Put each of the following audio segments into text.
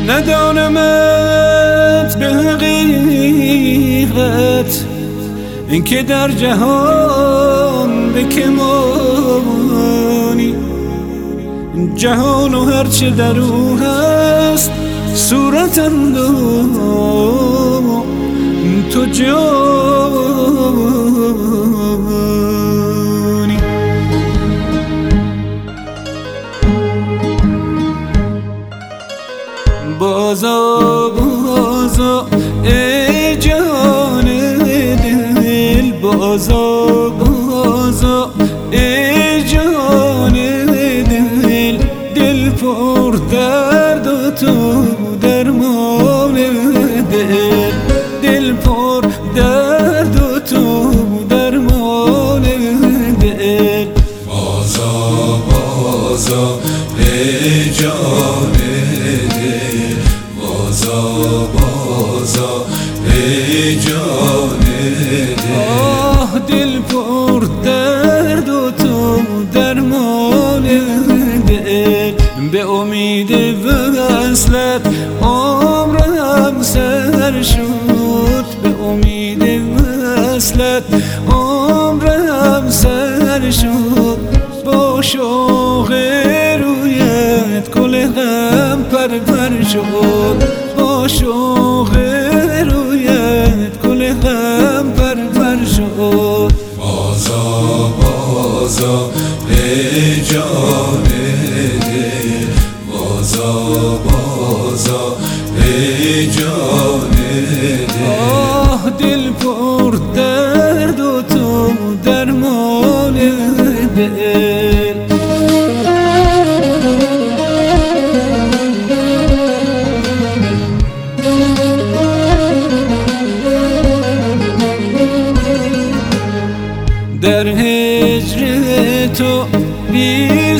ندانمت به حقیقت اینکه در جهان به که مانی، جهان و هرچه در او هست صورت اندام تو جانی. بازا بازا ای جان دل، بازا بازا ای جان دل، دل پر درد و تو درمان دل، دل پر درد و تو درمان دل. بازا بازا ای جان دل، بازا بازا ای جان دل. آه دل پر درد و تو درمان دل، به امید وصلت عمرم سر شد، به امید وصلت عمرم سر شد. با شوق رویت گل غم پرپر شد، با شوق رویت گل غم پرپر شد. بازا بازا ای جان دل، بازا بازا ای جان دل. آه دل پر درد و تو درمان دل. در هجر تو بی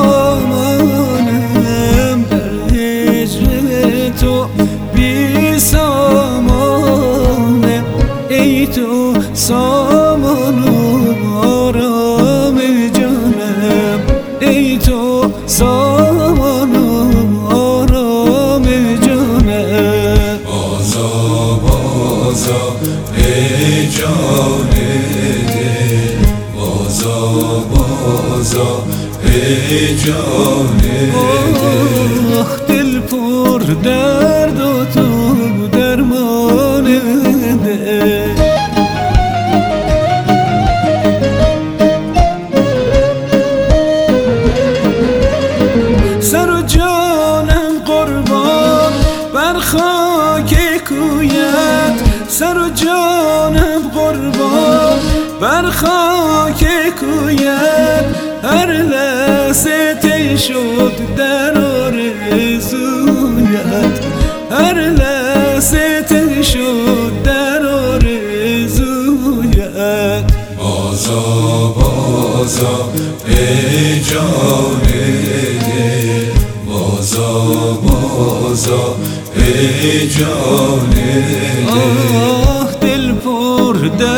سامانم، در هجر تو بی سامانم، ای تو سامان و آرام جانم، ای تو سامان و آرام جانم. بازا بازا ای جان دل، بازا بازا ای جان دل. آه دل پر درد و تو درمان دل. سر و جانم قربان بر خاک کویت، سر و جانم قربان بر خاک کویت. هر لحظه تی شد در آرزویت، هر لحظه تی شد در آرزویت. بازا بازا ای جان دل، بازا بازا ای جان دل. آه دل پر